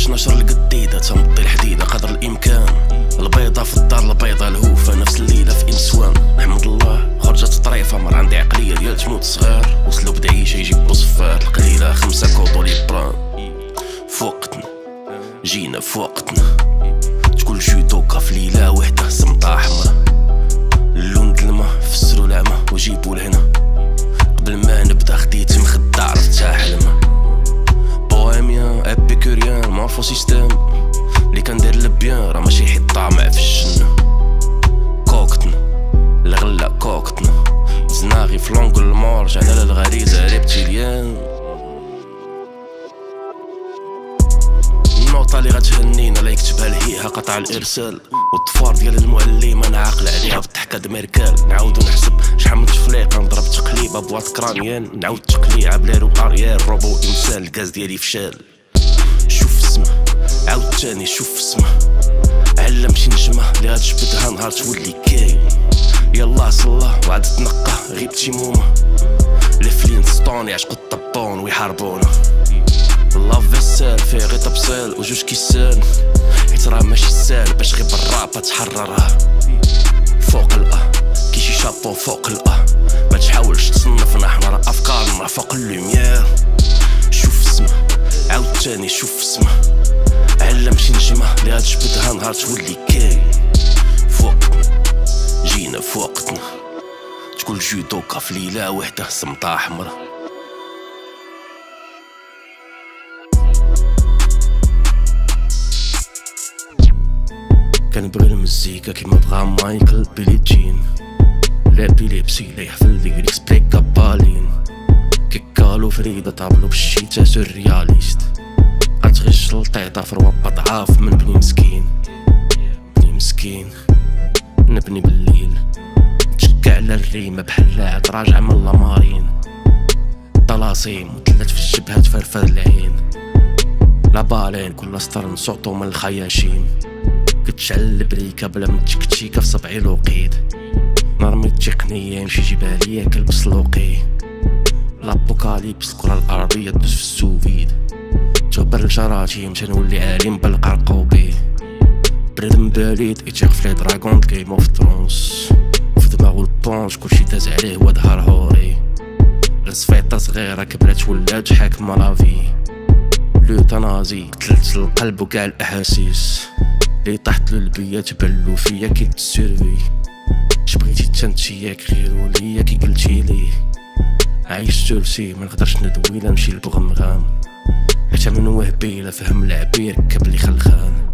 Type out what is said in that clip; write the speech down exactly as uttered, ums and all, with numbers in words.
باش نشر القديدة تمطي الحديدة قدر الامكان. البيضة في الدار البيضة الهوفة نفس الليلة في انسوان. نحمد الله خرجت طريفة مر عندي عقلية ديال تموت صغار وسلوب دعيشة يجيب صفار. القليلة خمسة كوطو لي بران فوقتنا جينا فوقتنا. تقول جو دوكا في ليلة وحدة سمطة حمرا. اللون د الماء فسرو العمى وجيبو لهنا. قبل ما نبدا خديت مخدة عرفتها حلمة. بوهيميان ابيكوريان معرفو سيستم اللي كندير لبيان راه ماشي حيت طامع في الجنة. كوكتنا الغلا كوكتنا زناغي في لونغ المور رجعنا للغريزة ريبتيليان. النوطة اللي غتهنينا لا يكتبها الهيئة قطع الارسال. والطفار ديال المعلم انا عاقل عليها بالضحكة دميركال. نعاودو نحسب شحال من تفليقة نضرب تقليبة بواط كرانيان. نعاود تقليعة بليرو اريير روبو انسان الكاز ديالي فشال. شوف السما عاود تاني شوف السما علم شي نجمة اللي غتجبدها نهار تولي كاين. يلا صلا وعاد تنقى غيبتي موما. لفلين سطوني عشق الطبون ويحاربونا. الله فيسال فيه غي طبسال وجوج كيسان. حيت راه ماشي سال باش غير بالرابة تحررها. فوق الأ كي شي شابو فوق الأ. ما تحاولش تصنفنا حنا راه افكارنا فوق اللوميير. شوف السما عاود تاني شوف السما علم شي نجمة اللي غتجبدها نهار تولي كاين. فوقتنا جينا فوقتنا. تقول جو دوكا في ليلة وحدة سمطة حمرا. كنبغي المزيكا كيما بغا مايكل بيلي جين. لابيليبسي لا يحفل ديك اكسبليكا بالين. كيكالو فريدة طابلو بالشيتا سورياليست. غتغي الشلطيطة في روابط ضعاف من بني مسكين. بني مسكين نبني بالليل نتشكى على الريمة بحال راجع من لامارين. طلاسيم وتلات في الجبهة تفرفر العين. لا بالين كل سطر نصوتو من الخياشيم. كتشعل البريكة بلا متشكتشيكة في صبعي لوقيد. نرمي التقنية يمشي جبالية كلبس لوقي. لابوكاليبس الكرة الأرضية تدوز في السوفيد. جبر الجراثيم تنولي عالم بالقرقوبي. برد مباليد يتيق في لي دراغون جيم اوف ثرونز. في دماغو البونج كلشي داز عليه هو ظهر هوري. الصفيطة صغيرة كبرات ولات حاكمة لافي. لوتانازي قتلت القلب وكاع الأحاسيس. لي طحت للبيا تبلو فيا كي تسيرفي. شبغيتي تنتياك غير وليا كي قلتيلي. عايش سولسي منقدرش ندوي لا نمشي لبغمغام. حتى من وهبي لا فهم لعبي ركب لي خلخان.